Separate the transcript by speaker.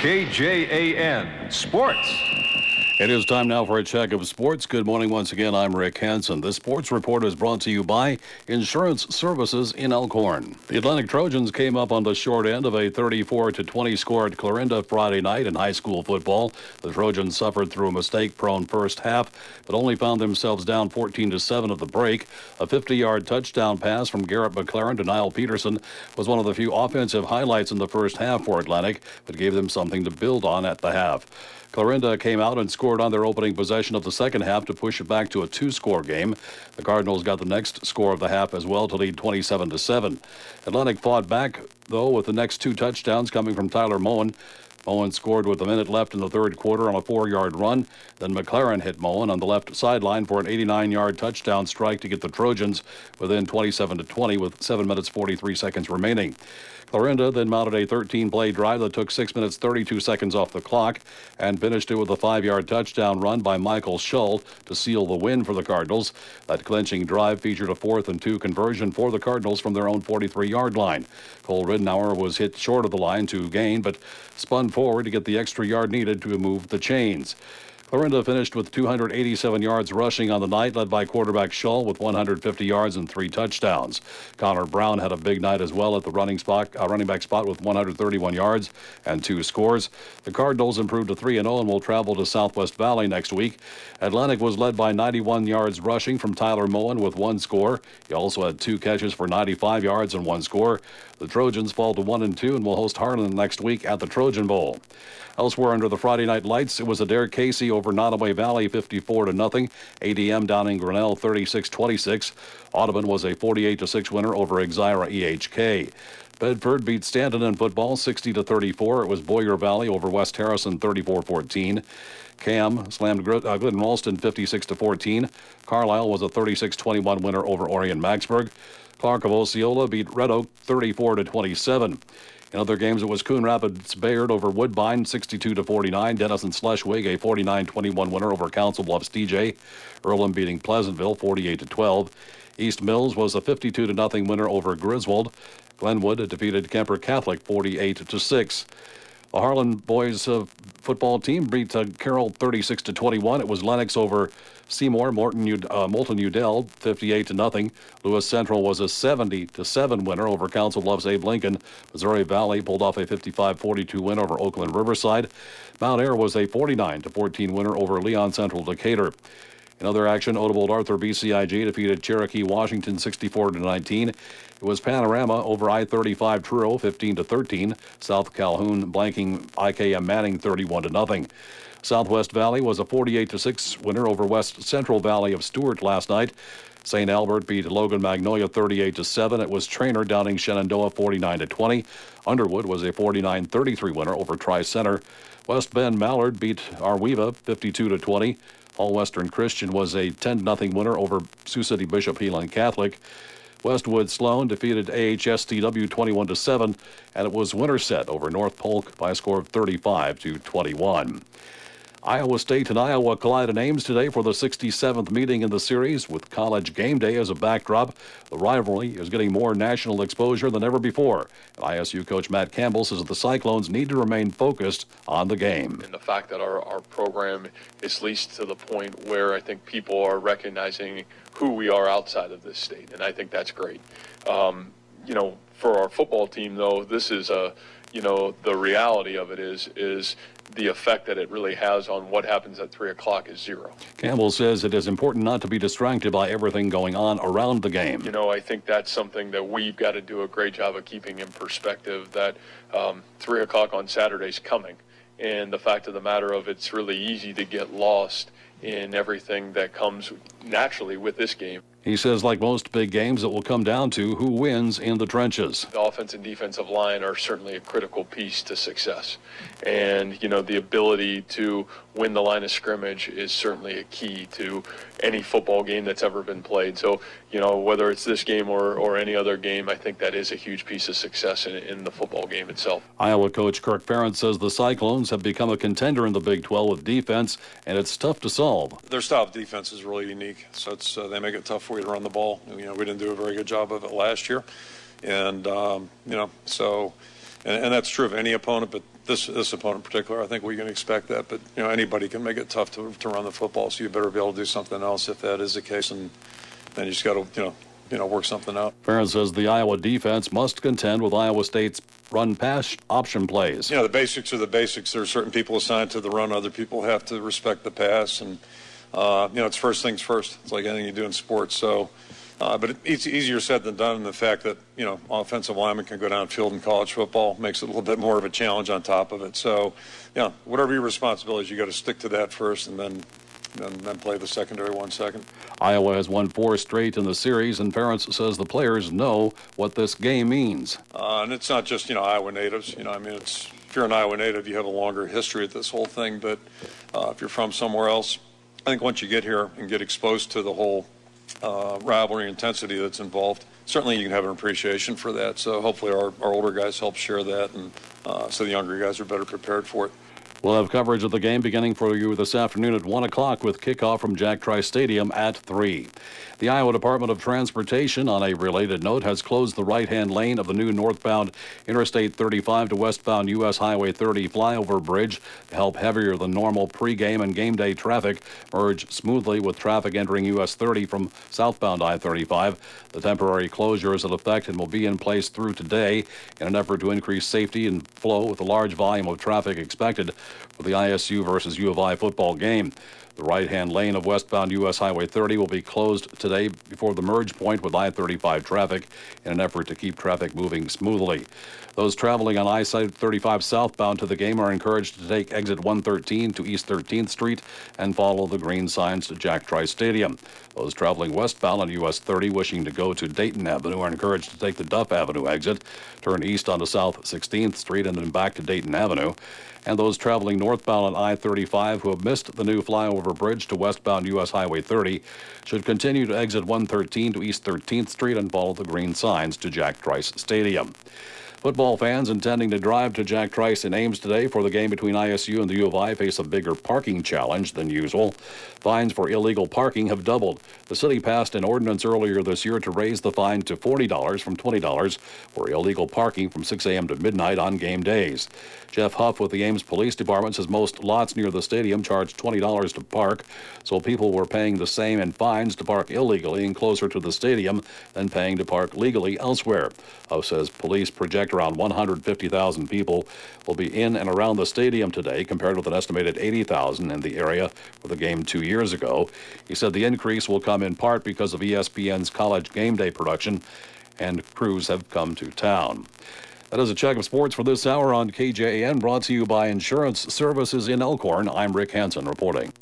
Speaker 1: KJAN Sports.
Speaker 2: It is time now for a check of sports. Good morning once again. I'm Rick Hansen. This sports report is brought to you by Insurance Services in Elkhorn. The Atlantic Trojans came up on the short end of a 34-20 score at Clarinda Friday night in high school football. The Trojans suffered through a mistake-prone first half, but only found themselves down 14-7 at the break. A 50-yard touchdown pass from Garrett McLaren to Niall Peterson was one of the few offensive highlights in the first half for Atlantic, but gave them something to build on at the half. Clarinda came out and scored on their opening possession of the second half to push it back to a two-score game. The Cardinals got the next score of the half as well to lead 27-7. Atlantic fought back, though, with the next two touchdowns coming from Tyler Moen. Moen scored with a minute left in the third quarter on a 4-yard run. Then McLaren hit Moen on the left sideline for an 89-yard touchdown strike to get the Trojans within 27-20 with 7 minutes 43 seconds remaining. Clarinda then mounted a 13-play drive that took 6 minutes 32 seconds off the clock and finished it with a 5-yard touchdown run by Michael Schull to seal the win for the Cardinals. That clinching drive featured a 4th and 2 conversion for the Cardinals from their own 43-yard line. Cole Ridenour was hit short of the line to gain, but spun forward to get the extra yard needed to move the chains. Clarinda finished with 287 yards rushing on the night, led by quarterback Schull with 150 yards and 3 touchdowns. Connor Brown had a big night as well at the running back spot with 131 yards and 2 scores. The Cardinals improved to 3-0 and will travel to Southwest Valley next week. Atlantic was led by 91 yards rushing from Tyler Moen with 1 score. He also had 2 catches for 95 yards and 1 score. The Trojans fall to 1-2 and will host Harlan next week at the Trojan Bowl. Elsewhere under the Friday night lights, it was Adair Casey over Nottoway Valley 54-0. ADM downing Grinnell 36-26. Audubon was a 48-6 winner over Exira EHK. Bedford beat Stanton in football 60-34. It was Boyer Valley over West Harrison 34-14. Cam slammed Glidden Ralston 56-14. Carlisle was a 36-21 winner over Orion Maxburg. Clark of Osceola beat Red Oak 34-27. In other games, it was Coon Rapids Bayard over Woodbine 62-49. Denison Schleswig a 49-21 winner over Council Bluffs DJ. Earlham beating Pleasantville 48-12. East Mills was a 52-0 winner over Griswold. Glenwood defeated Kemper Catholic 48-6. The Harlan boys football team beat Carroll 36-21. It was Lennox over Seymour, Moulton Udell 58-0. Lewis Central was a 70-7 winner over Council Bluffs Abe Lincoln. Missouri Valley pulled off a 55-42 win over Oakland Riverside. Mount Ayr was a 49-14 winner over Leon Central Decatur. In other action, Odenwald Arthur BCIG defeated Cherokee Washington 64-19. It was Panorama over I-35 Truro 15-13. South Calhoun blanking IKM Manning 31-0. Southwest Valley was a 48-6 winner over West Central Valley of Stewart last night. St. Albert beat Logan Magnolia 38-7. It was Trainer downing Shenandoah 49-20. Underwood was a 49-33 winner over Tri-Center. West Bend Mallard beat Arweva 52-20. All Western Christian was a 10-0 winner over Sioux City Bishop Heelan Catholic. Westwood Sloan defeated AHSTW 21-7, and it was Winterset over North Polk by a score of 35-21. Iowa State and Iowa collide in Ames today for the 67th meeting in the series. With College Game Day as a backdrop, the rivalry is getting more national exposure than ever before. And ISU coach Matt Campbell says the Cyclones need to remain focused on the game.
Speaker 3: And the fact that our program is at least to the point where I think people are recognizing who we are outside of this state, and I think that's great. For our football team, though, this is the reality of it is the effect that it really has on what happens at 3 o'clock is 0.
Speaker 2: Campbell says it is important not to be distracted by everything going on around the game.
Speaker 3: I think that's something that we've got to do a great job of keeping in perspective, that 3 o'clock on Saturday's coming. And the fact of the matter of it's really easy to get lost in everything that comes naturally with this game.
Speaker 2: He says, like most big games, it will come down to who wins in the trenches.
Speaker 3: The offense and defensive line are certainly a critical piece to success. And, the ability to win the line of scrimmage is certainly a key to any football game that's ever been played. So, whether it's this game or any other game, I think that is a huge piece of success in the football game itself.
Speaker 2: Iowa coach Kirk Ferentz says the Cyclones have become a contender in the Big 12 with defense, and it's tough to solve.
Speaker 4: Their style of defense is really unique, so they make it tough for you to run the ball. We didn't do a very good job of it last year, and so And that's true of any opponent, but this opponent in particular, I think we can expect that. But, anybody can make it tough to run the football, so you better be able to do something else if that is the case. And then you just got to, work something out.
Speaker 2: Ferentz says the Iowa defense must contend with Iowa State's run-pass option plays.
Speaker 4: The basics are the basics. There are certain people assigned to the run. Other people have to respect the pass. And, it's first things first. It's like anything you do in sports. So, but it's easier said than done in the fact that, offensive linemen can go downfield in college football. Makes it a little bit more of a challenge on top of it. So, whatever your responsibility is, you got to stick to that first and then play the secondary 1 second.
Speaker 2: Iowa has won 4 straight in the series, and Ferentz says the players know what this game means.
Speaker 4: And it's not just, Iowa natives. If you're an Iowa native, you have a longer history at this whole thing. But if you're from somewhere else, I think once you get here and get exposed to the whole rivalry intensity that's involved, certainly you can have an appreciation for that. So hopefully our older guys help share that, and so the younger guys are better prepared for it.
Speaker 2: We'll have coverage of the game beginning for you this afternoon at 1 o'clock with kickoff from Jack Trice Stadium at 3. The Iowa Department of Transportation, on a related note, has closed the right-hand lane of the new northbound Interstate 35 to westbound U.S. Highway 30 flyover bridge to help heavier than normal pregame and game day traffic merge smoothly with traffic entering U.S. 30 from southbound I-35. The temporary closure is in effect and will be in place through today in an effort to increase safety and flow with a large volume of traffic expected for the ISU versus U of I football game. The right-hand lane of westbound U.S. Highway 30 will be closed today before the merge point with I-35 traffic in an effort to keep traffic moving smoothly. Those traveling on I-35 southbound to the game are encouraged to take exit 113 to East 13th Street and follow the green signs to Jack Trice Stadium. Those traveling westbound on U.S. 30 wishing to go to Dayton Avenue are encouraged to take the Duff Avenue exit, turn east onto South 16th Street and then back to Dayton Avenue. And those traveling northbound on I-35 who have missed the new flyover bridge to westbound U.S. Highway 30 should continue to exit 113 to East 13th Street and follow the green signs to Jack Trice Stadium. Football fans intending to drive to Jack Trice in Ames today for the game between ISU and the U of I face a bigger parking challenge than usual. Fines for illegal parking have doubled. The city passed an ordinance earlier this year to raise the fine to $40 from $20 for illegal parking from 6 a.m. to midnight on game days. Jeff Huff with the Ames Police Department says most lots near the stadium charge $20 to park, so people were paying the same in fines to park illegally and closer to the stadium than paying to park legally elsewhere. Huff says police project around 150,000 people will be in and around the stadium today, compared with an estimated 80,000 in the area for the game 2 years ago. He said the increase will come in part because of ESPN's College Game Day production, and crews have come to town. That is a check of sports for this hour on KJAN, brought to you by Insurance Services in Elkhorn. I'm Rick Hansen reporting.